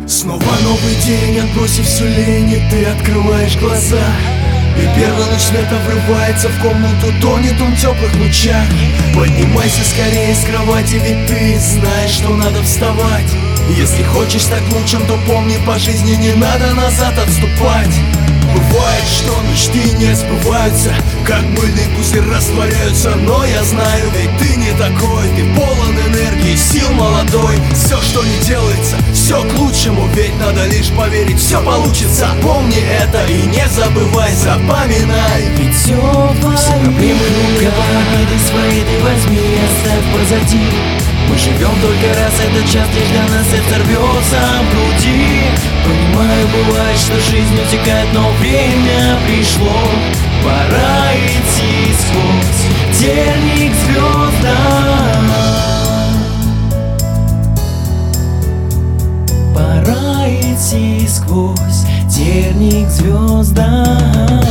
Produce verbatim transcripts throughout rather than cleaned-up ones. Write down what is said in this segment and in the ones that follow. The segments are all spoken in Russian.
Снова новый день, отбросив всю лень, и ты открываешь глаза. И первый луч света врывается в комнату, тонет он в теплых лучах. Поднимайся скорее с кровати, ведь ты знаешь, что надо вставать. Если хочешь стать лучшим, то помни, по жизни не надо назад отступать. Бывает, что мечты не сбываются, как мыльный пузырь растворяются. Но я знаю, ведь ты не такой, ты полон энергии, сил молодой. Все, что не делается, все к лучшему, ведь надо лишь поверить, все получится. Помни это и не забывай, запоминай. Ведь все все проблемы руках, обиды свои ты возьми и оставь позади. Мы живем только раз, этот час лишь для нас, сердце рвется в груди. Понимаю, бывает, что жизнь утекает, но время пришло. Пора идти сквозь терник звездам. Пора идти сквозь терник звездам.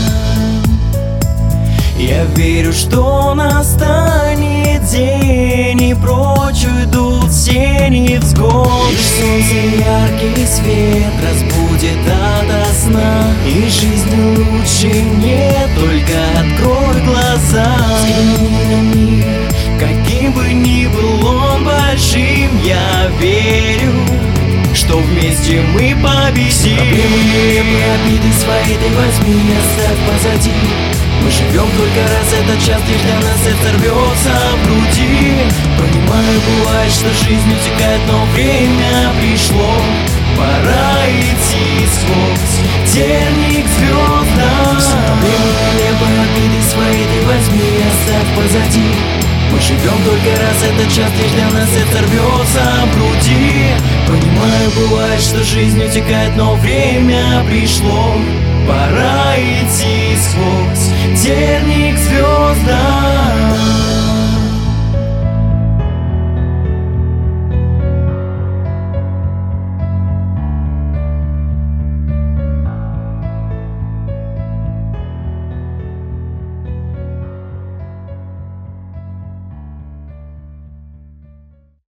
Я верю, что настанет день, и прочь уйдут тени взгод. Лишь солнце яркий свет разбудит ото сна, и жизни лучше нет, только открой глаза. Взгляни на мир, каким бы ни был он большим, я верю, что вместе мы победим. Проблемы, обиды свои ты возьми и оставь позади. Мы живем только раз, этот час лишь для нас, сердце рвется в груди. Понимаю, бывает, что жизнь утекает, но время пришло. Пора идти сквозь терник звездам. Все проблемы, небо, обиды свои ты возьми и оставь позади. Мы живем только раз, этот час лишь для нас, сердце рвется в груди. Понимаю, бывает, что жизнь утекает, но время пришло. Пора идти сквозь терник звездам.